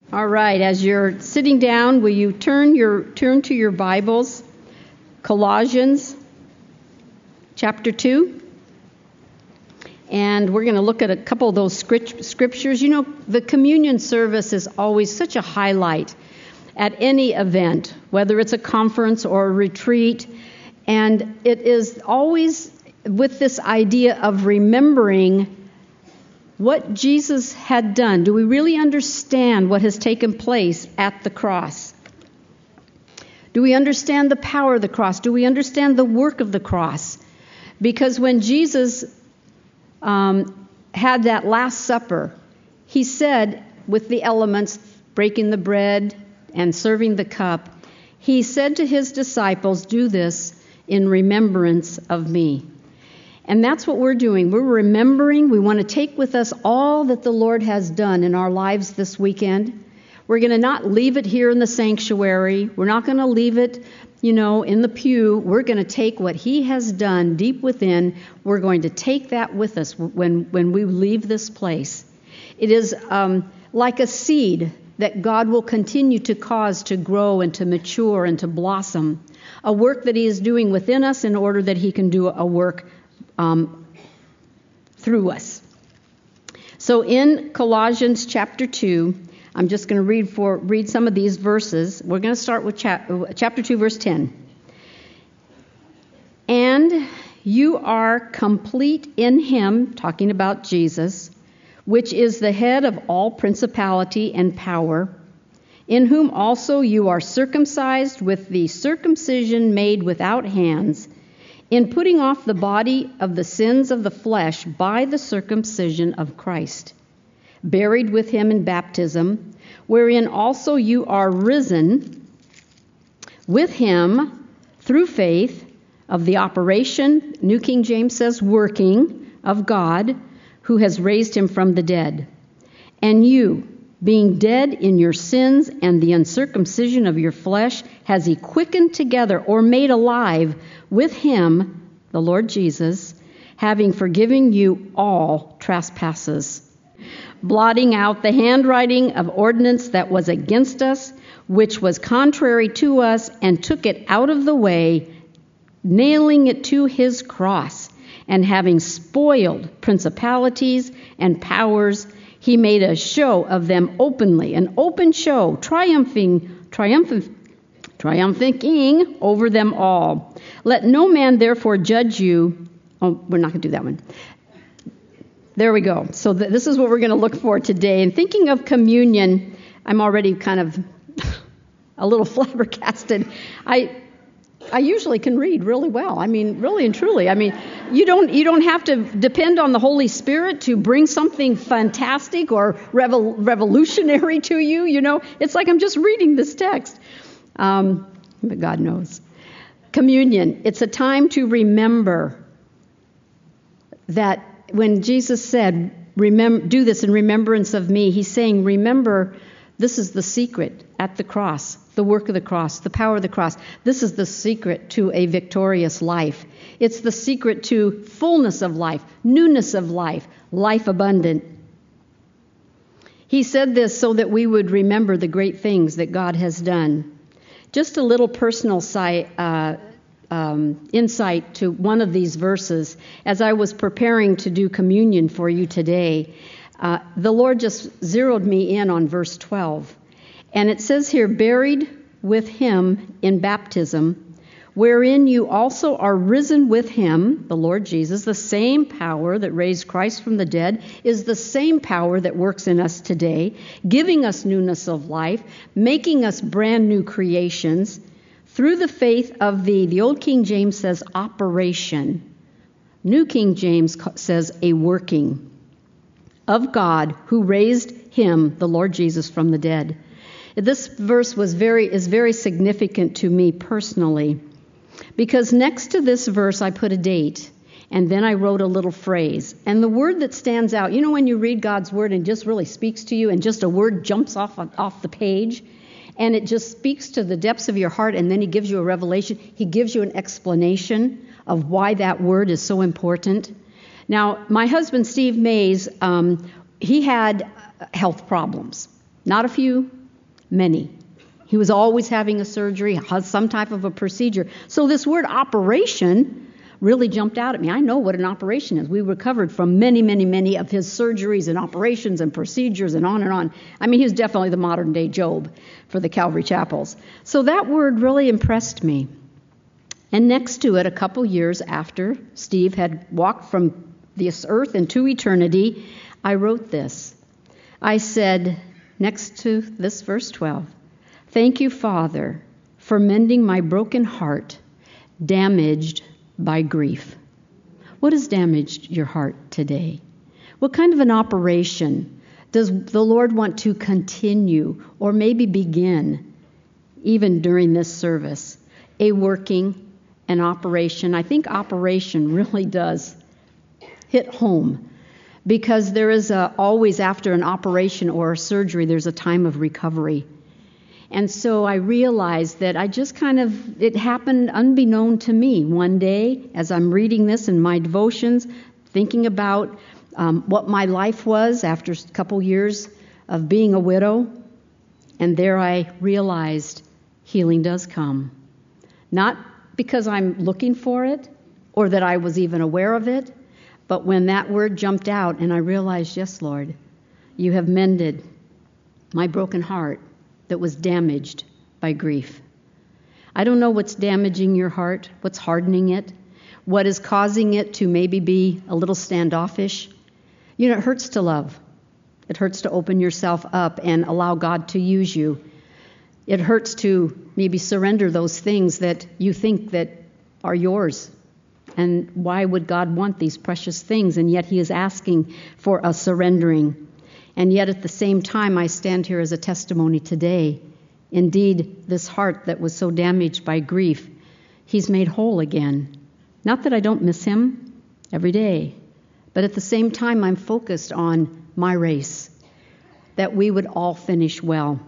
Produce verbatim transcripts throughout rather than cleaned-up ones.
All right, as you're sitting down, will you turn your turn to your Bibles, Colossians chapter two? And we're going to look at a couple of those scriptures. You know, the communion service is always such a highlight at any event, whether it's a conference or a retreat. And it is always with this idea of remembering what Jesus had done. Do we really understand what has taken place at the cross? Do we understand the power of the cross? Do we understand the work of the cross? Because when Jesus um, had that Last Supper, he said, with the elements, breaking the bread and serving the cup, he said to his disciples, "Do this in remembrance of me." And that's what we're doing. We're remembering. We want to take with us all that the Lord has done in our lives this weekend. We're going to not leave it here in the sanctuary. We're not going to leave it, you know, in the pew. We're going to take what he has done deep within. We're going to take that with us when, when we leave this place. It is um, like a seed that God will continue to cause to grow and to mature and to blossom. A work that he is doing within us in order that he can do a work Um, through us. So in Colossians chapter two, I'm just going to read for read some of these verses. We're going to start with chap, chapter two, verse ten. And you are complete in him, talking about Jesus, which is the head of all principality and power, in whom also you are circumcised with the circumcision made without hands, in putting off the body of the sins of the flesh by the circumcision of Christ, buried with him in baptism, wherein also you are risen with him through faith of the operation, New King James says, working of God, who has raised him from the dead. And you, being dead in your sins and the uncircumcision of your flesh, has he quickened together or made alive with him, the Lord Jesus, having forgiven you all trespasses, blotting out the handwriting of ordinance that was against us, which was contrary to us, and took it out of the way, nailing it to his cross, and having spoiled principalities and powers, he made a show of them openly, an open show, triumphing, triumphing, triumphing over them all. Let no man therefore judge you. Oh, we're not going to do that one. There we go. So th- this is what we're going to look for today. And thinking of communion, I'm already kind of a little flabbergasted. I I usually can read really well. I mean, really and truly. I mean, you don't you don't have to depend on the Holy Spirit to bring something fantastic or revol- revolutionary to you. You know, it's like I'm just reading this text. Um, but God knows. Communion. It's a time to remember that when Jesus said, "Remember, do this in remembrance of me," he's saying, remember, this is the secret at the cross. The work of the cross, the power of the cross. This is the secret to a victorious life. It's the secret to fullness of life, newness of life, life abundant. He said this so that we would remember the great things that God has done. Just a little personal side, uh, um, insight to one of these verses. As I was preparing to do communion for you today, uh, the Lord just zeroed me in on verse twelve. And it says here, buried with him in baptism, wherein you also are risen with him, the Lord Jesus. The same power that raised Christ from the dead is the same power that works in us today, giving us newness of life, making us brand new creations through the faith of the, the Old King James says operation. New King James says a working of God who raised him, the Lord Jesus, from the dead. This verse was very is very significant to me personally, because next to this verse I put a date, and then I wrote a little phrase. And the word that stands out, you know when you read God's word and it just really speaks to you, and just a word jumps off off the page, and it just speaks to the depths of your heart, and then he gives you a revelation. He gives you an explanation of why that word is so important. Now, my husband, Steve Mays, um, he had health problems. Not a few, Many. He was always having a surgery, some type of a procedure. So this word operation really jumped out at me. I know what an operation is. We recovered from many, many, many of his surgeries and operations and procedures and on and on. I mean, he was definitely the modern day Job for the Calvary Chapels. So that word really impressed me. And next to it, a couple years after Steve had walked from this earth into eternity, I wrote this. I said, next to this verse twelve, "Thank you, Father, for mending my broken heart, damaged by grief." What has damaged your heart today? What kind of an operation does the Lord want to continue or maybe begin even during this service? A working, an operation. I think operation really does hit home because there is a, always after an operation or a surgery, there's a time of recovery. And so I realized that I just kind of, it happened unbeknown to me one day as I'm reading this in my devotions, thinking about um, what my life was after a couple years of being a widow. And there I realized healing does come. Not because I'm looking for it or that I was even aware of it, but when that word jumped out and I realized, yes, Lord, you have mended my broken heart that was damaged by grief. I don't know what's damaging your heart, what's hardening it, what is causing it to maybe be a little standoffish. You know, it hurts to love. It hurts to open yourself up and allow God to use you. It hurts to maybe surrender those things that you think that are yours. And why would God want these precious things? And yet he is asking for a surrendering. And yet at the same time, I stand here as a testimony today. Indeed, this heart that was so damaged by grief, he's made whole again. Not that I don't miss him every day, but at the same time, I'm focused on my race, that we would all finish well.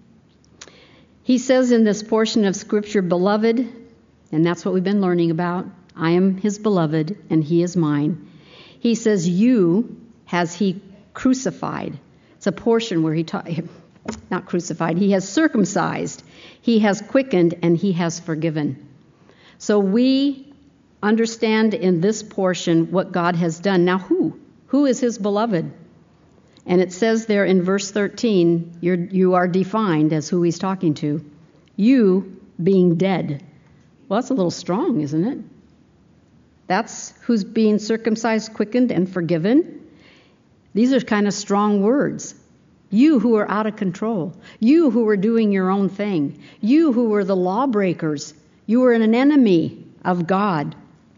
He says in this portion of Scripture, beloved, and that's what we've been learning about, I am his beloved and he is mine. He says, you has he crucified. It's a portion where he taught, not crucified, he has circumcised, he has quickened, and he has forgiven. So we understand in this portion what God has done. Now who? Who is his beloved? And it says there in verse thirteen, you're, you are defined as who he's talking to. You being dead. Well, that's a little strong, isn't it? That's who's being circumcised, quickened, and forgiven. These are kind of strong words. You who are out of control. You who were doing your own thing. You who were the lawbreakers. You were an enemy of God.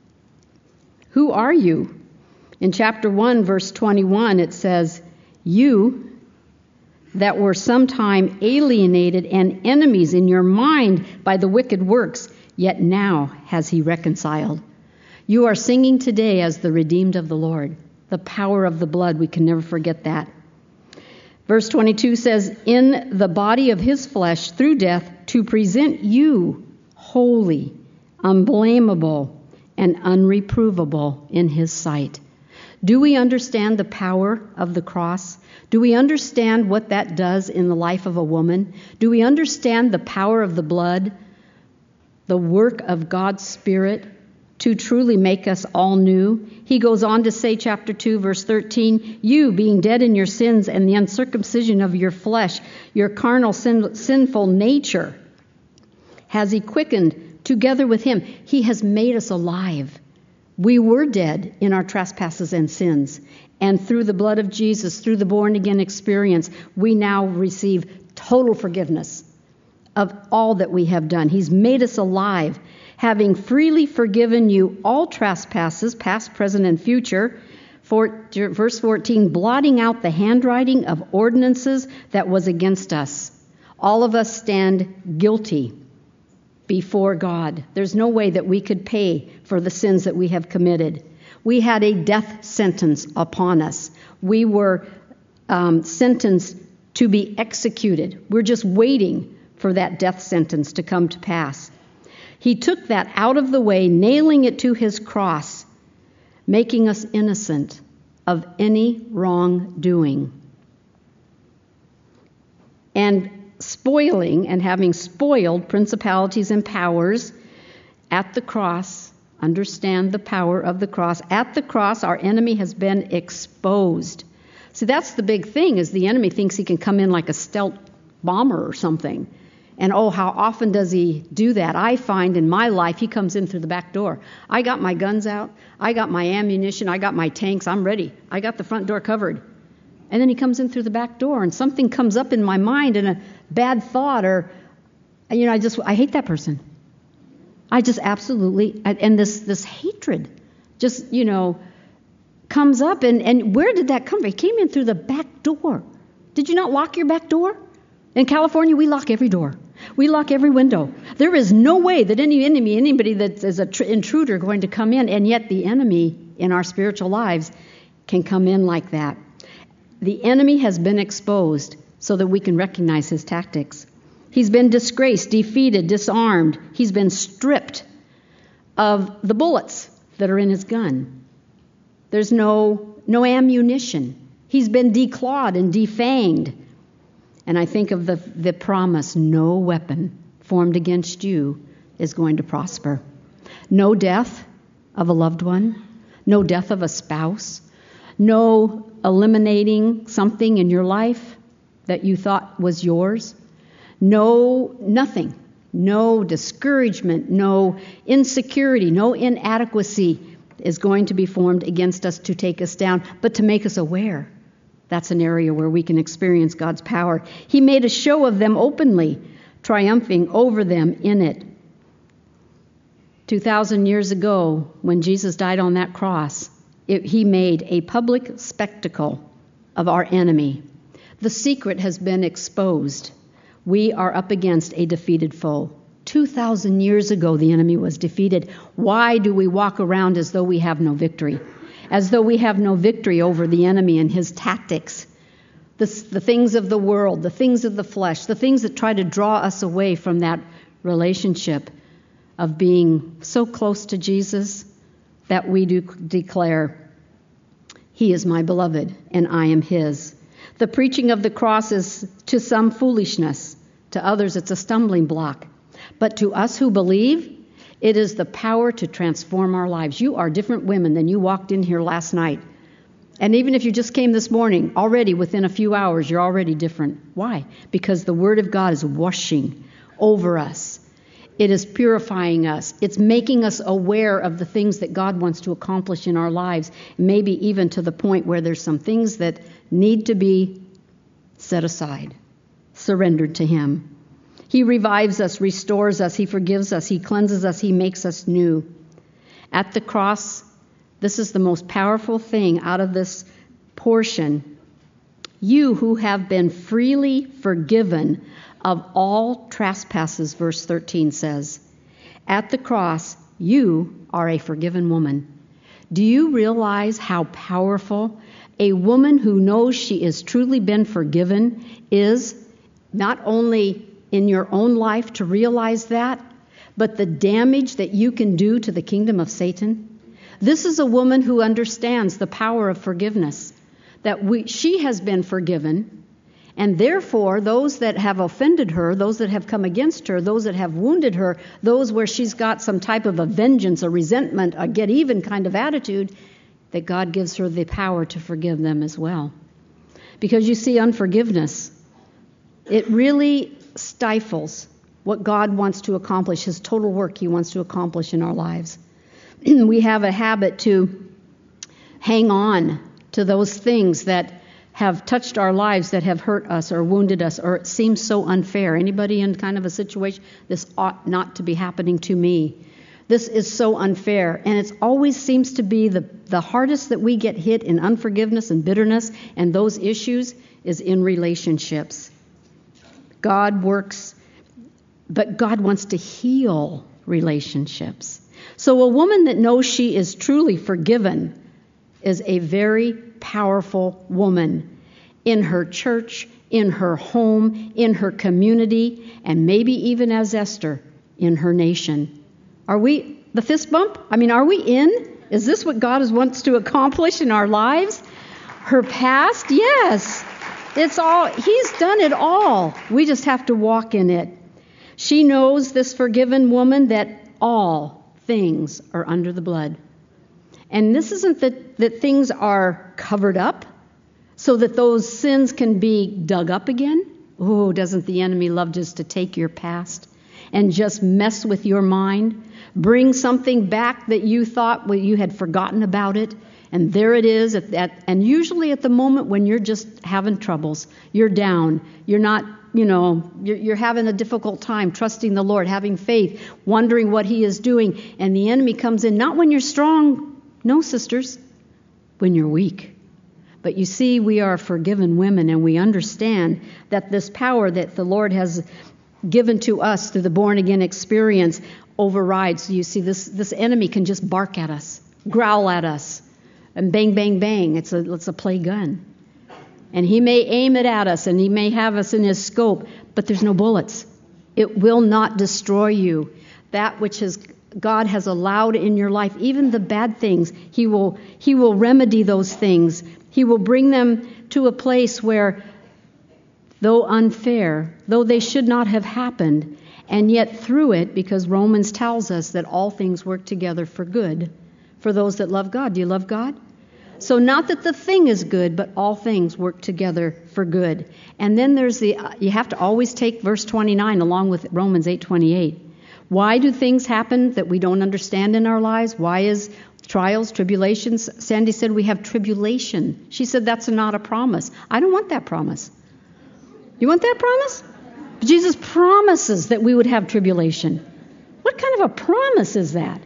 Who are you? In chapter one, verse twenty-one, it says, you that were sometime alienated and enemies in your mind by the wicked works, yet now has he reconciled. You are singing today as the redeemed of the Lord. The power of the blood, we can never forget that. Verse twenty-two says, in the body of his flesh through death to present you holy, unblameable, and unreprovable in his sight. Do we understand the power of the cross? Do we understand what that does in the life of a woman? Do we understand the power of the blood, the work of God's Spirit to truly make us all new? He goes on to say, chapter two, verse thirteen, you being dead in your sins and the uncircumcision of your flesh, your carnal sin, sinful nature, has he quickened together with him. He has made us alive. We were dead in our trespasses and sins. And through the blood of Jesus, through the born-again experience, we now receive total forgiveness of all that we have done. He's made us alive, having freely forgiven you all trespasses, past, present, and future. For, verse fourteen, blotting out the handwriting of ordinances that was against us. All of us stand guilty before God. There's no way that we could pay for the sins that we have committed. We had a death sentence upon us. We were um, sentenced to be executed. We're just waiting for that death sentence to come to pass. He took that out of the way, nailing it to his cross, making us innocent of any wrongdoing. And spoiling and having spoiled principalities and powers at the cross. Understand the power of the cross. At the cross, our enemy has been exposed. See, that's the big thing, is the enemy thinks he can come in like a stealth bomber or something. And oh, how often does he do that? I find in my life he comes in through the back door. I got my guns out. I got my ammunition. I got my tanks. I'm ready. I got the front door covered. And then he comes in through the back door, and something comes up in my mind, and a bad thought, or, you know, I just, I hate that person. I just absolutely, and this this hatred just, you know, comes up. And, and where did that come from? It came in through the back door. Did you not lock your back door? In California, we lock every door. We lock every window. There is no way that any enemy, anybody that is an tr- intruder going to come in, and yet the enemy in our spiritual lives can come in like that. The enemy has been exposed so that we can recognize his tactics. He's been disgraced, defeated, disarmed. He's been stripped of the bullets that are in his gun. There's no, no ammunition. He's been declawed and defanged. And I think of the, the promise, no weapon formed against you is going to prosper. No death of a loved one, no death of a spouse, no eliminating something in your life that you thought was yours, no nothing, no discouragement, no insecurity, no inadequacy is going to be formed against us to take us down, but to make us aware. That's an area where we can experience God's power. He made a show of them openly, triumphing over them in it. Two thousand years ago, when Jesus died on that cross, it, he made a public spectacle of our enemy. The secret has been exposed. We are up against a defeated foe. two thousand years ago, the enemy was defeated. Why do we walk around as though we have no victory? As though we have no victory over the enemy and his tactics, the, the things of the world, the things of the flesh, the things that try to draw us away from that relationship of being so close to Jesus that we do declare, He is my beloved and I am His. The preaching of the cross is to some foolishness. To others, it's a stumbling block. But to us who believe, it is the power to transform our lives. You are different women than you walked in here last night. And even if you just came this morning, already within a few hours, you're already different. Why? Because the Word of God is washing over us. It is purifying us. It's making us aware of the things that God wants to accomplish in our lives, maybe even to the point where there's some things that need to be set aside, surrendered to Him. He revives us, restores us, He forgives us, He cleanses us, He makes us new. At the cross, this is the most powerful thing out of this portion. You who have been freely forgiven of all trespasses, verse thirteen says. At the cross, you are a forgiven woman. Do you realize how powerful a woman who knows she has truly been forgiven is, not only in your own life to realize that, but the damage that you can do to the kingdom of Satan? This is a woman who understands the power of forgiveness, that we, she has been forgiven, and therefore those that have offended her, those that have come against her, those that have wounded her, those where she's got some type of a vengeance, a resentment, a get-even kind of attitude, that God gives her the power to forgive them as well. Because you see, unforgiveness, it really stifles what God wants to accomplish, His total work He wants to accomplish in our lives. We have a habit to hang on to those things that have touched our lives, that have hurt us or wounded us, or it seems so unfair. Anybody in kind of a situation, this ought not to be happening to me. This is so unfair. And it always seems to be the, the hardest that we get hit in unforgiveness and bitterness and those issues is in relationships. God works, but God wants to heal relationships. So a woman that knows she is truly forgiven is a very powerful woman in her church, in her home, in her community, and maybe even as Esther, in her nation. Are we, the fist bump? I mean, are we in? Is this what God wants to accomplish in our lives? Her past? Yes. It's all, he's done it all. We just have to walk in it. She knows, this forgiven woman, that all things are under the blood. And this isn't that, that things are covered up so that those sins can be dug up again. Oh, doesn't the enemy love just to take your past and just mess with your mind? Bring something back that you thought well, you had forgotten about it. And there it is. At that, and usually at the moment when you're just having troubles, you're down, you're not, you know, you're, you're having a difficult time trusting the Lord, having faith, wondering what he is doing. And the enemy comes in, not when you're strong, no, sisters, when you're weak. But you see, we are forgiven women, and we understand that this power that the Lord has given to us through the born-again experience overrides. You see, this, this enemy can just bark at us, growl at us, and bang, bang, bang. It's a, it's a play gun. And he may aim it at us, and he may have us in his scope, but there's no bullets. It will not destroy you. That which has God has allowed in your life, even the bad things, he will he will remedy those things. He will bring them to a place where, though unfair, though they should not have happened, and yet through it, because Romans tells us that all things work together for good for those that love God. Do you love God? So not that the thing is good, but all things work together for good. And then there's the, uh, you have to always take verse twenty-nine along with Romans eight twenty-eight. Why do things happen that we don't understand in our lives? Why is trials, tribulations? Sandy said we have tribulation. She said that's not a promise. I don't want that promise. You want that promise? Jesus promises that we would have tribulation. What kind of a promise is that?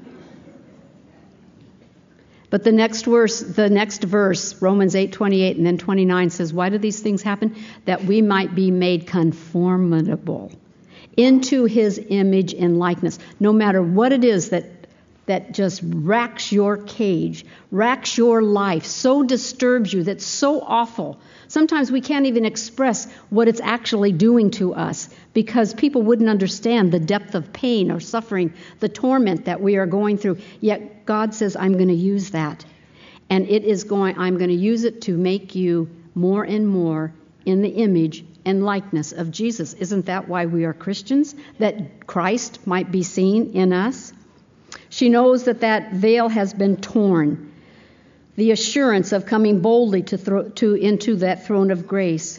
But the next verse, the next verse, Romans eight twenty-eight and then twenty-nine says, why do these things happen? That we might be made conformable into his image and likeness. No matter what it is that that just racks your cage, racks your life, so disturbs you, that's so awful. Sometimes we can't even express what it's actually doing to us because people wouldn't understand the depth of pain or suffering, the torment that we are going through. Yet God says, I'm going to use that. And it is going, I'm going to use it to make you more and more in the image and likeness of Jesus. Isn't that why we are Christians? That Christ might be seen in us? She knows that that veil has been torn. The assurance of coming boldly to, thro- to into that throne of grace.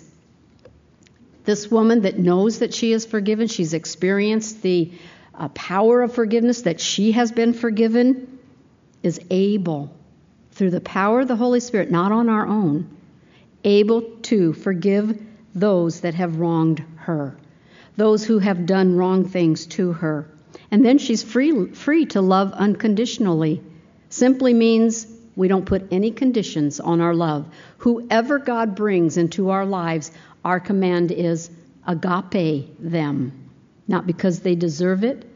This woman that knows that she is forgiven, she's experienced the uh, power of forgiveness, that she has been forgiven, is able, through the power of the Holy Spirit, not on our own, able to forgive those that have wronged her, those who have done wrong things to her. And then she's free, free to love unconditionally. Simply means we don't put any conditions on our love. Whoever God brings into our lives, our command is agape them. Not because they deserve it.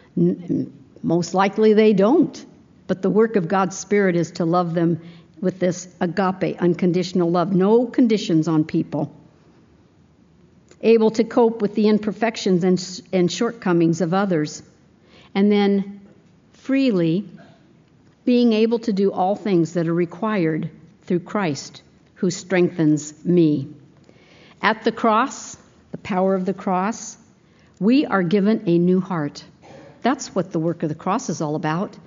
Most likely they don't. But the work of God's Spirit is to love them with this agape, unconditional love. No conditions on people. Able to cope with the imperfections and, and shortcomings of others. And then freely being able to do all things that are required through Christ, who strengthens me. At the cross, the power of the cross, we are given a new heart. That's what the work of the cross is all about.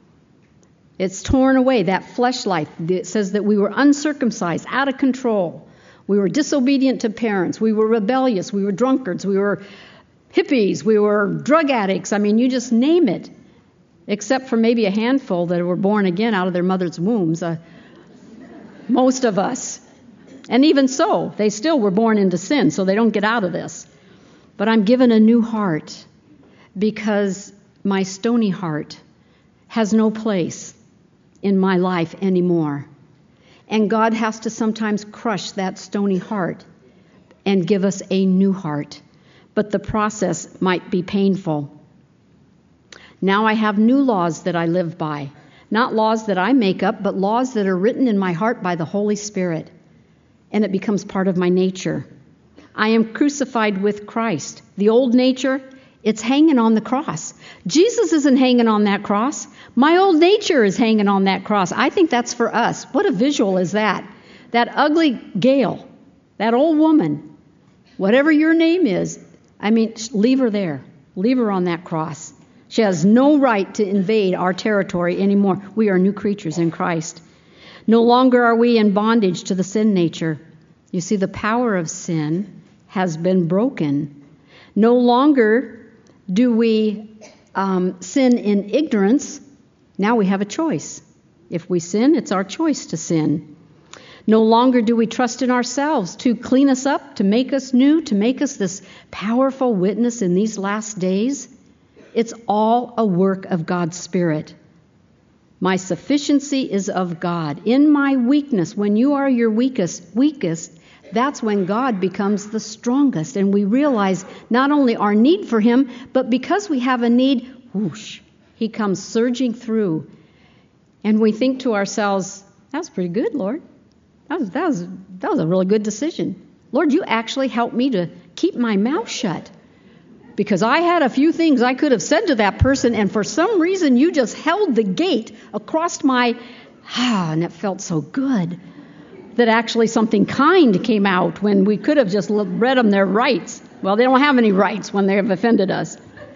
It's torn away, that flesh life. It says that we were uncircumcised, out of control. We were disobedient to parents. We were rebellious. We were drunkards. We were hippies. We were drug addicts. I mean, you just name it. Except for maybe a handful that were born again out of their mother's wombs. Uh, most of us. And even so, they still were born into sin, so they don't get out of this. But I'm given a new heart because my stony heart has no place in my life anymore. And God has to sometimes crush that stony heart and give us a new heart. But the process might be painful. Now I have new laws that I live by. Not laws that I make up, but laws that are written in my heart by the Holy Spirit. And it becomes part of my nature. I am crucified with Christ. The old nature, it's hanging on the cross. Jesus isn't hanging on that cross. My old nature is hanging on that cross. I think that's for us. What a visual is that? That ugly Gail That old woman, whatever your name is, I mean, leave her there. Leave her on that cross. She has no right to invade our territory anymore. We are new creatures in Christ. No longer are we in bondage to the sin nature. You see, the power of sin has been broken. No longer do we um, sin in ignorance. Now we have a choice. If we sin, it's our choice to sin. No longer do we trust in ourselves to clean us up, to make us new, to make us this powerful witness in these last days. It's all a work of God's Spirit. My sufficiency is of God. In my weakness, when you are your weakest, weakest, that's when God becomes the strongest. And we realize not only our need for Him, but because we have a need, whoosh, He comes surging through. And we think to ourselves, that was pretty good, Lord. That was, that was, that was a really good decision. Lord, you actually helped me to keep my mouth shut. Because I had a few things I could have said to that person, and for some reason you just held the gate across my, ah, and it felt so good that actually something kind came out when we could have just read them their rights. Well, they don't have any rights when they have offended us.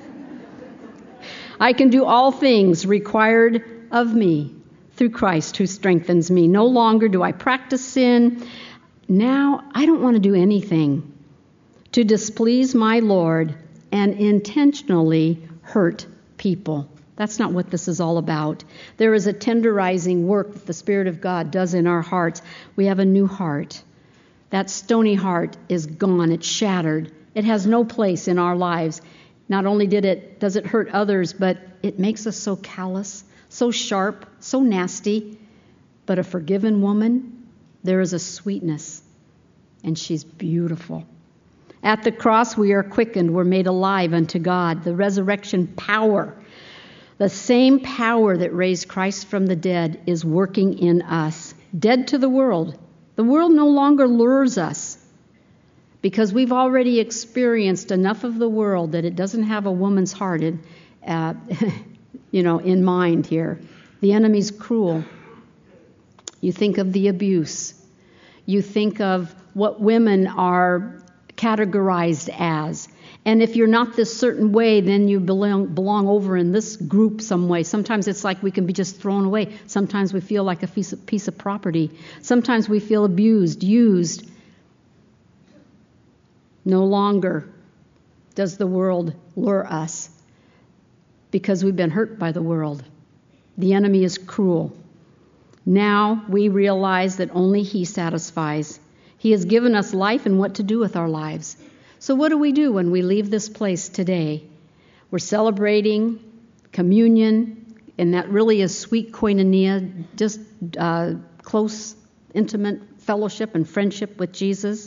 I can do all things required of me through Christ who strengthens me. No longer do I practice sin. Now I don't want to do anything to displease my Lord and intentionally hurt people. That's not what this is all about. There is a tenderizing work that the Spirit of God does in our hearts. We have a new heart. That stony heart is gone. It's shattered. It has no place in our lives. Not only did it does it hurt others, but it makes us so callous, so sharp, so nasty. But a forgiven woman, there is a sweetness, and she's beautiful. At the cross, we are quickened. We're made alive unto God. The resurrection power, the same power that raised Christ from the dead, is working in us. Dead to the world. The world no longer lures us because we've already experienced enough of the world that it doesn't have a woman's heart in, uh, you know, in mind here. The enemy's cruel. You think of the abuse. You think of what women are categorized as. And if you're not this certain way, then you belong, belong over in this group some way. Sometimes it's like we can be just thrown away. Sometimes we feel like a piece of, piece of property. Sometimes we feel abused, used. No longer does the world lure us because we've been hurt by the world. The enemy is cruel. Now we realize that only He satisfies. He has given us life and what to do with our lives. So what do we do when we leave this place today? We're celebrating communion, and that really is sweet koinonia, just uh, close, intimate fellowship and friendship with Jesus.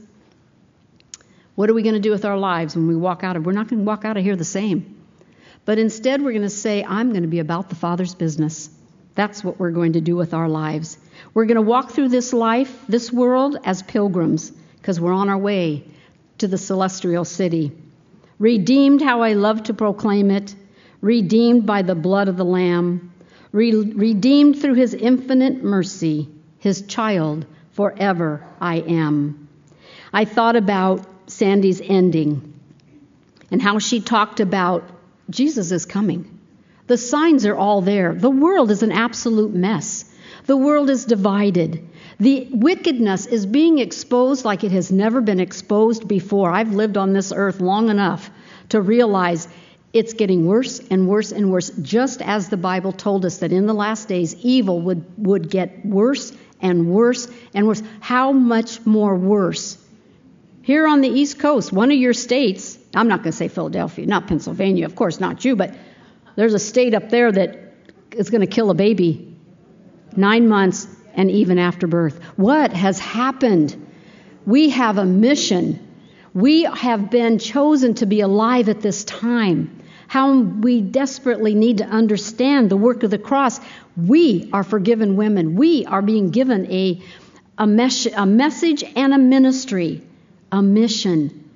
What are we going to do with our lives when we walk out of? We're not going to walk out of here the same. But instead we're going to say, I'm going to be about the Father's business. That's what we're going to do with our lives. We're going to walk through this life, this world, as pilgrims, because we're on our way to the celestial city. Redeemed, how I love to proclaim it. Redeemed by the blood of the Lamb. Re- redeemed through His infinite mercy. His child forever I am. I thought about Sandy's ending and how she talked about Jesus is coming. The signs are all there. The world is an absolute mess. The world is divided. The wickedness is being exposed like it has never been exposed before. I've lived on this earth long enough to realize it's getting worse and worse and worse, just as the Bible told us that in the last days evil would, would get worse and worse and worse. How much more worse? Here on the East Coast, one of your states, I'm not going to say Philadelphia, not Pennsylvania, of course not you, but there's a state up there that is going to kill a baby nine months and even after birth. What has happened? We have a mission. We have been chosen to be alive at this time. How we desperately need to understand the work of the cross. We are forgiven women. We are being given a, a, mes- a message and a ministry, a mission.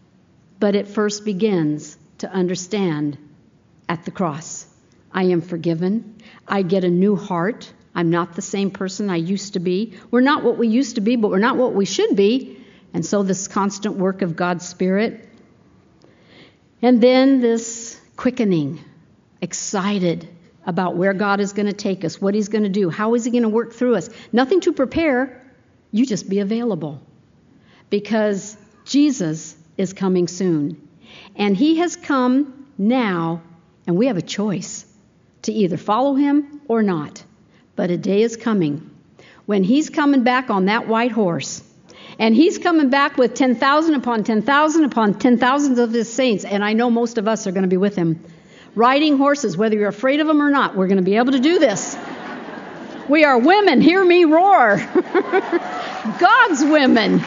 But it first begins to understand at the cross. I am forgiven. I get a new heart. I'm not the same person I used to be. We're not what we used to be, but we're not what we should be. And so this constant work of God's Spirit. And then this quickening, excited about where God is going to take us, what he's going to do, how is he going to work through us. Nothing to prepare, you just be available. Because Jesus is coming soon. And he has come now, and we have a choice to either follow him or not. But a day is coming when he's coming back on that white horse. And he's coming back with ten thousand upon ten thousand upon ten thousands of his saints. And I know most of us are going to be with him. Riding horses, whether you're afraid of them or not, we're going to be able to do this. We are women. Hear me roar. God's women.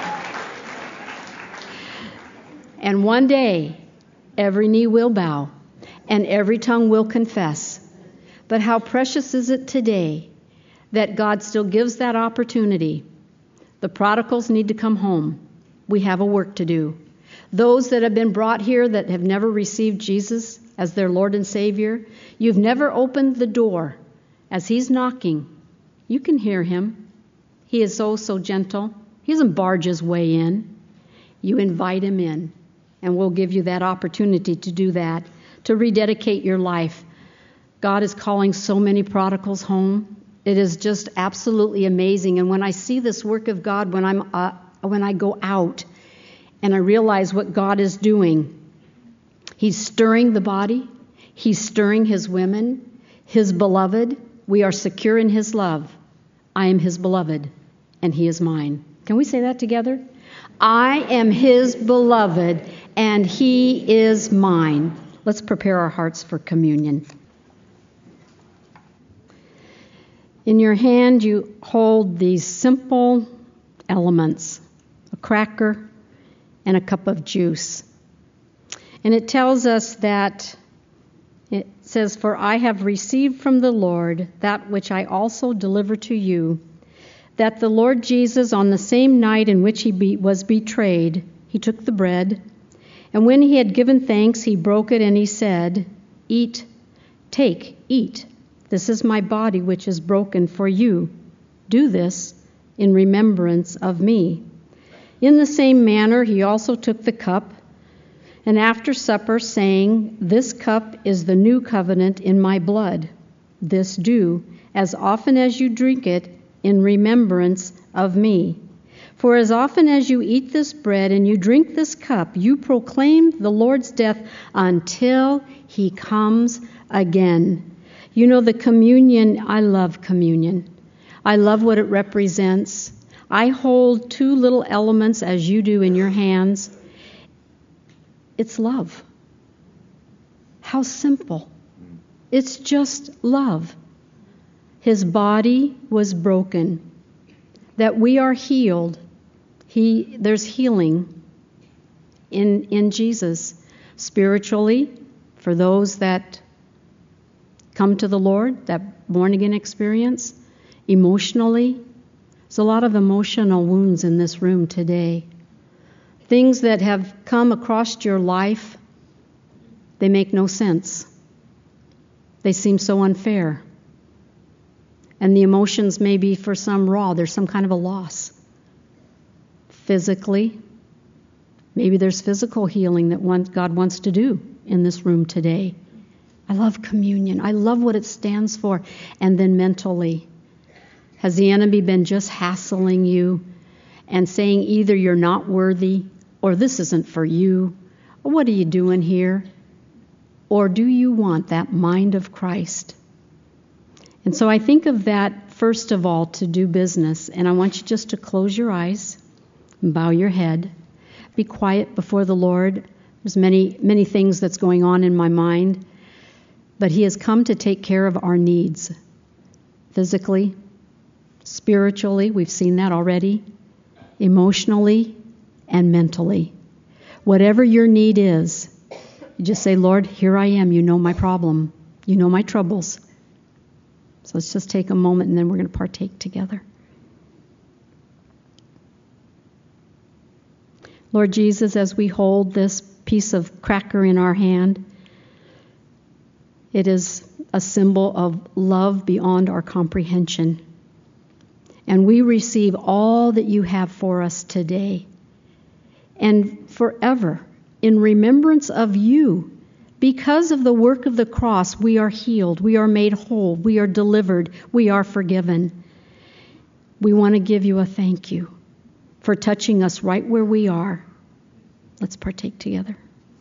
And one day, every knee will bow and every tongue will confess. But how precious is it today that God still gives that opportunity? The prodigals need to come home. We have a work to do. Those that have been brought here that have never received Jesus as their Lord and Savior, you've never opened the door. As he's knocking, you can hear him. He is so, so gentle. He doesn't barge his way in. You invite him in, and we'll give you that opportunity to do that, to rededicate your life. God is calling so many prodigals home. It is just absolutely amazing. And when I see this work of God, when I'm uh, when I go out and I realize what God is doing, he's stirring the body. He's stirring his women, his beloved. We are secure in his love. I am his beloved, and he is mine. Can we say that together? I am his beloved, and he is mine. Let's prepare our hearts for communion. In your hand, you hold these simple elements, a cracker and a cup of juice. And it tells us that, it says, "For I have received from the Lord that which I also deliver to you, that the Lord Jesus, on the same night in which he be, was betrayed, he took the bread, and when he had given thanks, he broke it, and he said, 'Eat, take, eat. This is my body which is broken for you. Do this in remembrance of me.' In the same manner he also took the cup, and after supper, saying, 'This cup is the new covenant in my blood. This do, as often as you drink it, in remembrance of me. For as often as you eat this bread and you drink this cup, you proclaim the Lord's death until he comes again.'" You know, the communion, I love communion. I love what it represents. I hold two little elements as you do in your hands. It's love. How simple. It's just love. His body was broken, that we are healed. He, there's healing in, in Jesus. Spiritually, for those that come to the Lord, that born-again experience. Emotionally, there's a lot of emotional wounds in this room today. Things that have come across your life, they make no sense. They seem so unfair. And the emotions may be for some raw. There's some kind of a loss. Physically, maybe there's physical healing that God wants to do in this room today. I love communion. I love what it stands for. And then mentally, has the enemy been just hassling you and saying either you're not worthy or this isn't for you, or what are you doing here? Or do you want that mind of Christ? And so I think of that first of all to do business. And I want you just to close your eyes and bow your head. Be quiet before the Lord. There's many, many things that's going on in my mind. But he has come to take care of our needs. Physically, spiritually, we've seen that already. Emotionally and mentally. Whatever your need is, you just say, "Lord, here I am. You know my problem. You know my troubles." So let's just take a moment and then we're going to partake together. Lord Jesus, as we hold this piece of cracker in our hand, it is a symbol of love beyond our comprehension. And we receive all that you have for us today. and forever, in remembrance of you. Because of the work of the cross, we are healed, we are made whole, we are delivered, we are forgiven. We want to give you a thank you for touching us right where we are. Let's partake together.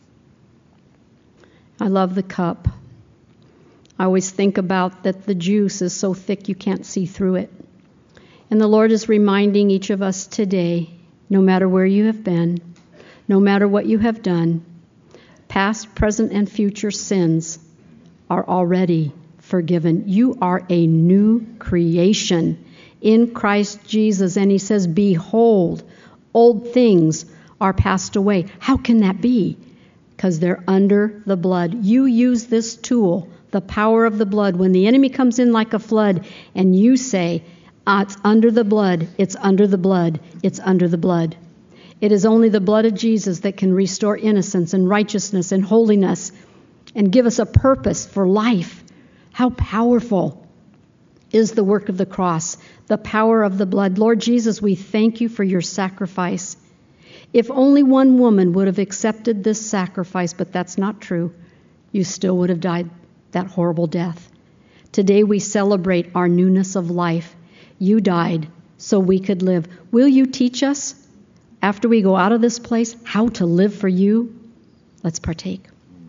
I love the cup. I always think about that the juice is so thick you can't see through it. And the Lord is reminding each of us today, no matter where you have been, no matter what you have done, past, present, and future sins are already forgiven. You are a new creation in Christ Jesus. And he says, behold, old things are passed away. How can that be? Because they're under the blood. You use this tool, the power of the blood. When the enemy comes in like a flood and you say, ah, it's under the blood, it's under the blood, it's under the blood. It is only the blood of Jesus that can restore innocence and righteousness and holiness and give us a purpose for life. How powerful is the work of the cross, the power of the blood. Lord Jesus, we thank you for your sacrifice. If only one woman would have accepted this sacrifice, but that's not true, you still would have died that horrible death. Today we celebrate our newness of life. You died so we could live. Will you teach us, after we go out of this place, how to live for you? Let's partake.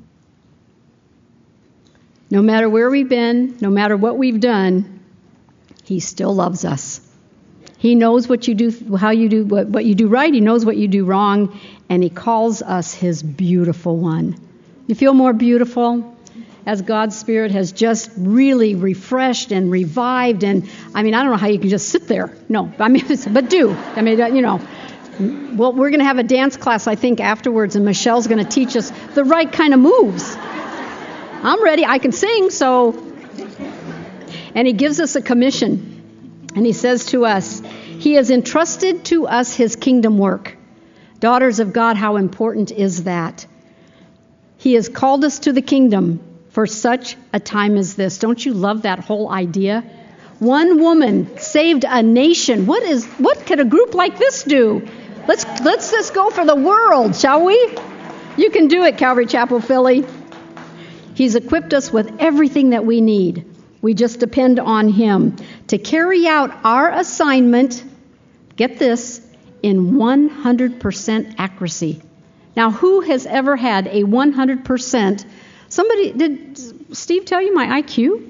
No matter where we've been, no matter what we've done, he still loves us. He knows what you do, how you do, what, what you do right. He knows what you do wrong, and he calls us his beautiful one. You feel more beautiful as God's Spirit has just really refreshed and revived. And I mean, I don't know how you can just sit there. No, I mean, but do. I mean, you know. Well, we're going to have a dance class, I think, afterwards, and Michelle's going to teach us the right kind of moves. I'm ready. I can sing, so. And he gives us a commission, and he says to us, he has entrusted to us his kingdom work. Daughters of God, how important is that? He has called us to the kingdom for such a time as this. Don't you love that whole idea? One woman saved a nation. What is? What could a group like this do? Let's let's just go for the world, shall we? You can do it, Calvary Chapel Philly. He's equipped us with everything that we need. We just depend on him to carry out our assignment, get this, in one hundred percent accuracy. Now, who has ever had a one hundred percent? Somebody, did Steve tell you my I Q?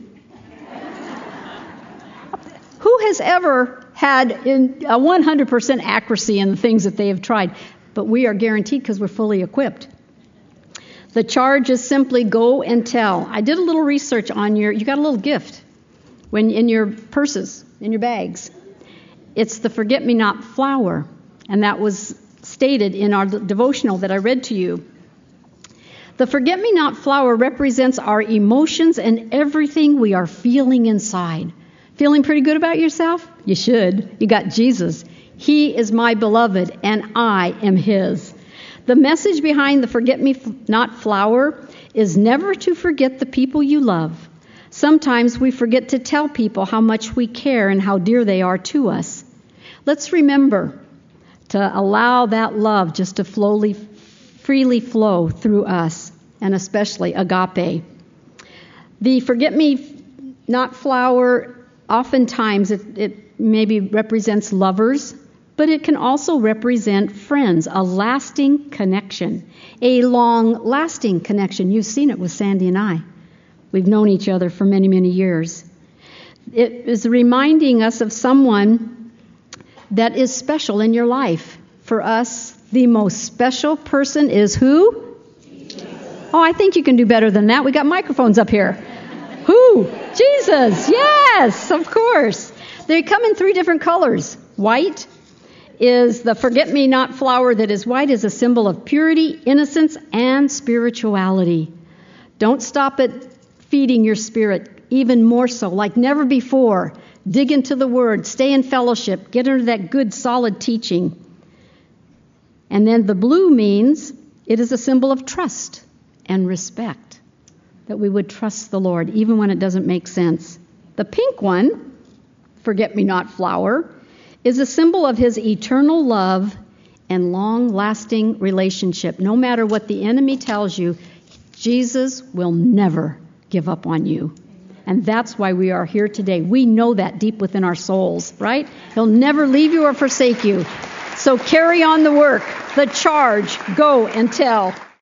Who has ever had in a one hundred percent accuracy in the things that they have tried? But we are guaranteed because we're fully equipped. The charge is simply go and tell. I did a little research on your, you got a little gift when in your purses, in your bags. It's the Forget-Me-Not flower, and that was stated in our devotional that I read to you. The Forget-Me-Not flower represents our emotions and everything we are feeling inside. Feeling pretty good about yourself? You should. You got Jesus. He is my beloved, and I am his. The message behind the Forget-Me-Not flower is never to forget the people you love. Sometimes we forget to tell people how much we care and how dear they are to us. Let's remember to allow that love just to flowly, freely flow through us, and especially agape. The Forget-Me-Not flower, oftentimes it, it maybe represents lovers, but it can also represent friends, a lasting connection, a long-lasting connection. You've seen it with Sandy and I. We've known each other for many, many years. It is reminding us of someone that is special in your life. For us, the most special person is who? Jesus. Oh, I think you can do better than that. We got microphones up here. Who? Jesus. Yes, of course. They come in three different colors. White is the Forget-Me-Not flower that is white, is a symbol of purity, innocence, and spirituality. Don't stop at feeding your spirit, even more so, like never before. Dig into the Word, stay in fellowship, get into that good, solid teaching. And then the blue means it is a symbol of trust and respect, that we would trust the Lord, even when it doesn't make sense. The pink one, Forget-Me-Not flower, is a symbol of his eternal love and long-lasting relationship. No matter what the enemy tells you, Jesus will never give up on you. And that's why we are here today. We know that deep within our souls, right? He'll never leave you or forsake you. So carry on the work, the charge, go and tell.